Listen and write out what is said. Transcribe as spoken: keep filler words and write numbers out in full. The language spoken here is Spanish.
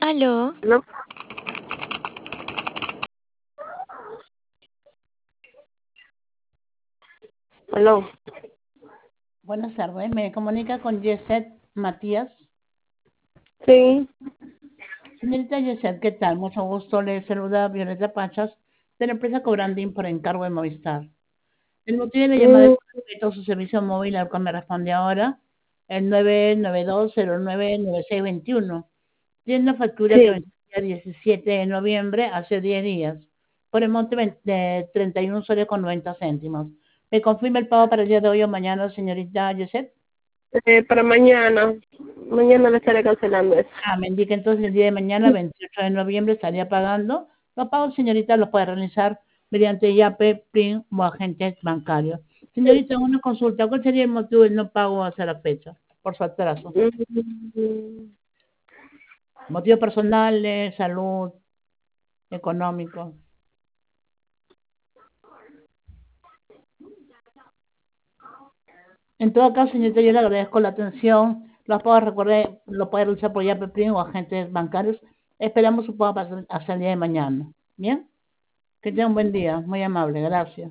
Aló, ¿No? Aló. Buenas tardes, me comunica con Yeset Matías. Sí, Señorita Yeset, ¿qué tal? Mucho gusto, le saluda Violeta Pachas de la empresa Cobranding por encargo de Movistar. El motivo de la llamada es mm, con respecto a su servicio móvil al cual me responde ahora, el nueve nueve dos cero nueve nueve seis dos uno. Tiene una factura que sí. venció el diecisiete de noviembre, hace diez días, por el monte de treinta y uno soles con noventa céntimos. ¿Me confirma el pago para el día de hoy o mañana, señorita Yeset? Eh, para mañana. Mañana le estaré cancelando eso. Ah, me indica entonces el día de mañana, veintiocho de noviembre, estaría pagando. Los pagos, señorita, los puede realizar mediante YAPE, PRIN o agentes bancarios. Señorita, una consulta. ¿Cuál sería el motivo del no pago hasta la fecha? Por su atraso. Mm, ¿Motivo personal, de salud, económico? En todo caso, señorita, yo le agradezco la atención. Los pagos, recuerde, lo puede realizar por YAPE, PRIN o agentes bancarios. Esperamos su pago para- hasta el día de mañana. ¿Bien? Que tenga un buen día. Muy amable. Gracias.